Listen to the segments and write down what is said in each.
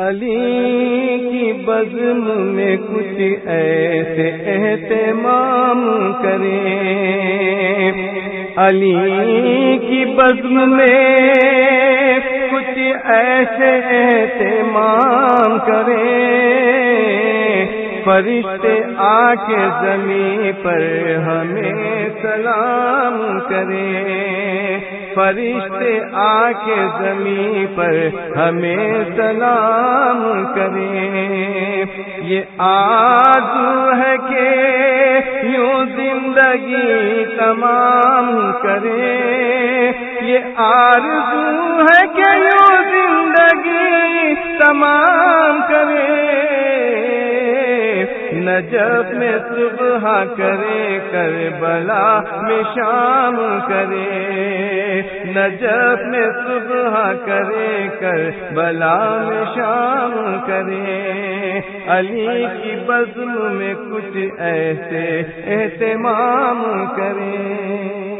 علی کی بزم میں کچھ ایسے اہتمام کریں، علی کی بزم میں کچھ ایسے اہتمام کریں، فرشتے آ کے زمین پر ہمیں سلام کریں، فرشتے آ کے زمین پر ہمیں سلام کریں۔ یہ آرزو ہے کہ یوں زندگی تمام کریں، یہ آرزو ہے کہ یوں زندگی تمام کریں، نجف میں صبح کرے کربلا میں شام کرے، نجف میں صبح کرے کربلا میں شام کرے، علی کی بزم میں کچھ ایسے اہتمام کرے۔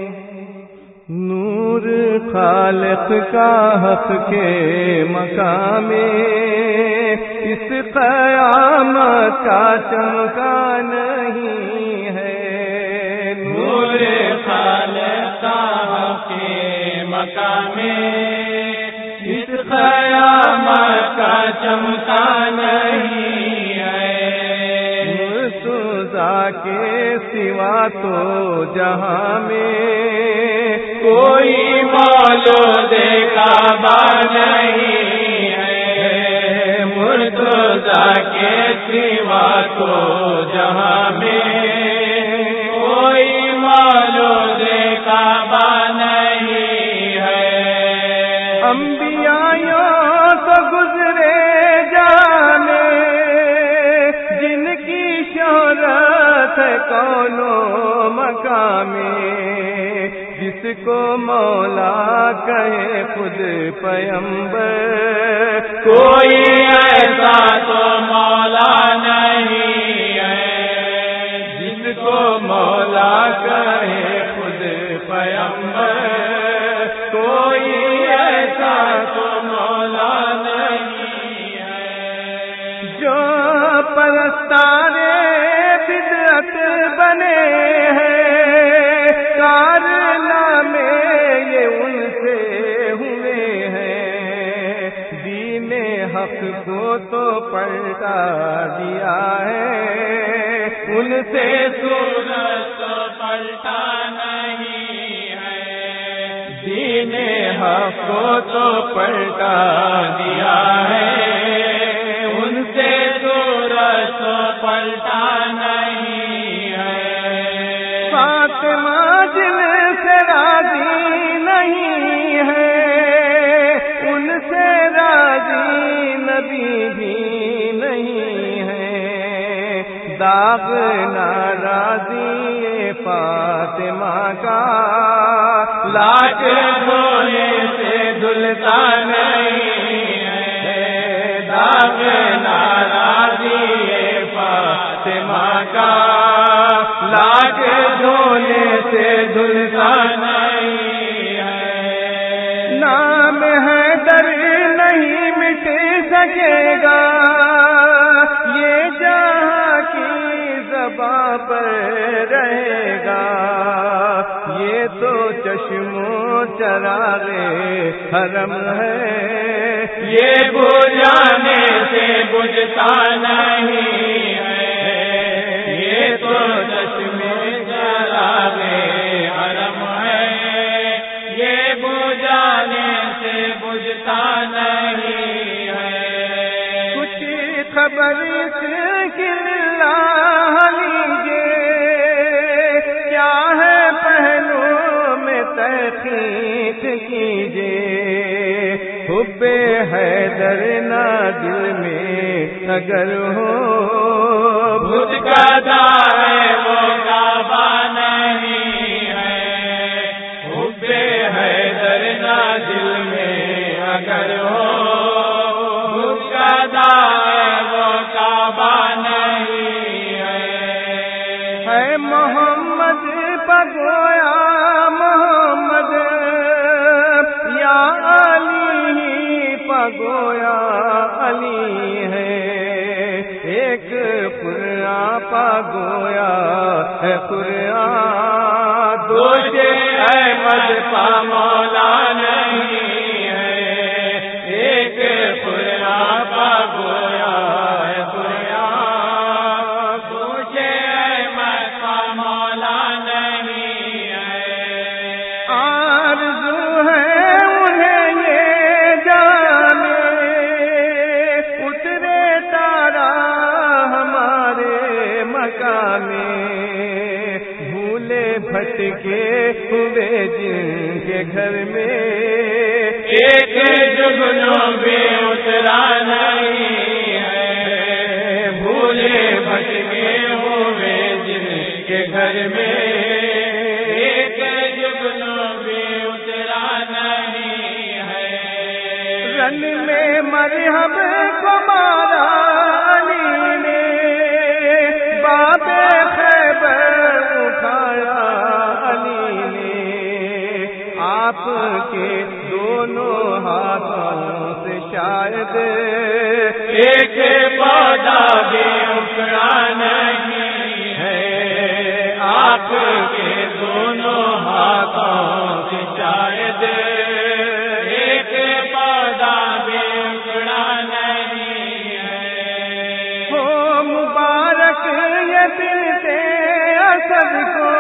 نور خالق کا حق کے مقام اس قیامت کا چمکا نہیں ہے، نور خالق کا حق کے مقام اس قیامت کا چمکا نہیں ہے، مرتضیٰ کے سوا تو جہاں میں کوئی مولود کعبہ نہیں ہے، مرتضیٰ کے سوا تو جہاں میں کوئی مولود کعبہ نہیں ہے، انبیاء تو گزرے جانے جن کی شہرت ہے کون و مقام، جس کو مولا کہے خود پیغمبر، کوئی ایسا تو مولا نہیں ہے، جس کو مولا کہے خود پیغمبر، کوئی ایسا تو مولا نہیں ہے، جو پرستارے بدعت بنے ہیں کارنامے یہ ان سے ہوئے ہیں، دین حق کو تو پلٹا دیا ہے، ان سے سورج تو پلٹا نہیں ہے، دین حق کو تو پلٹا دیا ہے، ان سے سورج تو پلٹا نہیں ہے، فاطمہ جن سے راضی نہیں ہے ان سے راضی نبی بھی نہیں ہے، داغ ناراضی فاطمہ کا لاٹ دھونے سے دھلتا نہیں ہے، داغ ناراضی فاطمہ کا لاٹ دھونے سے دھلتا نہیں ہے، نام ہے در نہیں مٹ سکے گا یہ جہاں کی زباں پر رہے گا، یہ تو چشم و چراغ حرم ہے، یہ بجھانے سے بجھتا نہیں ہے، یہ تو چشم چراغ حرم ہے، یہ بجھانے سے بجھتا نہیں ہے، کچھ خبر لیجیے کیا ہے پہلو میں تحقیق کیجیے، حب حیدر نہ دل میں اگر ہو بت کا دائیں وہ کعبہ نہیں ہے، حب حیدر نہ دل میں اگر ہو بت کا دائیں وہ کعبہ نہیں ہے، محمد پگویا محمد یا علی پگویا علی پا گویا ہے قرآن، دوش احمد پا مولا نہیں ہے، ایک قرآن پا گویا ہے قرآن، دوش احمد پا مولا نہیں ہے۔ آرزو ہے انہیں یہ جانے اترے تارا ہمارے مقام میں، بھولے بھٹکے ہوئے جن کے گھر میں ایک جگنوں بھی اترا نہیں ہے، بھولے بھٹکے ہوئے جن کے گھر میں ایک جگنوں بھی اترا نہیں ہے۔ رن میں مرحب کو مارا علی نے، باب خیبر اٹھایا علی نے، آپ کے دونوں ہاتھوں سے شاید ایک پودا بھی اکڑا نہیں ہے، آپ کے دونوں ہاتھوں سے شاید ایک پودا بھی اکڑا نہیں ہے۔ ہو مبارک یہ دل سے اسد کو،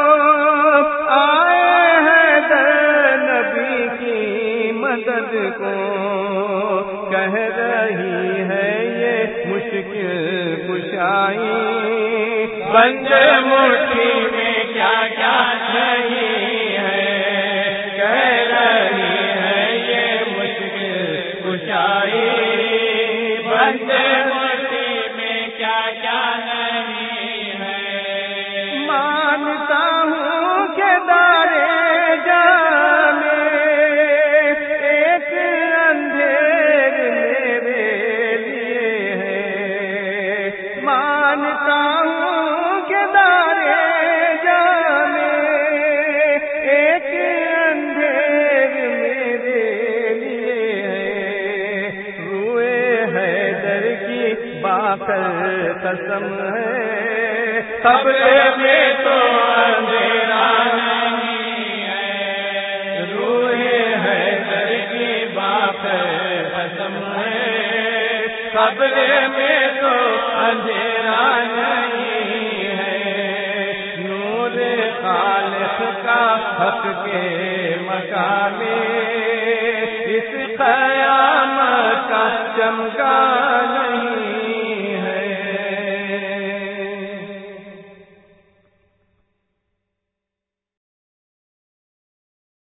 آئے ہیں در نبی کی مدد کو، کہہ رہی ہے یہ مشکل کشائی، بند مٹھی میں کیا کیا نہیں ہے، کہہ رہی ہے یہ مشکل کشائی، بند مٹھی میں کیا کیا نہیں ہے۔ مانتا ہوں کہ دارے جانے ایک اندھیر میرے لیے ہے، مانتا ہوں کہ دارے جانے ایک اندھیر میرے لیے ہے، روئے حیدر کی باقر قسم ہے، قبر میں تو اندھیرا نہیں ہے، روئے حیدر کی بات قسم ہے، قبر میں تو اندھیرا نہیں ہے، نور خالق کا حق کے مقام میں اس قیامت کا چمکا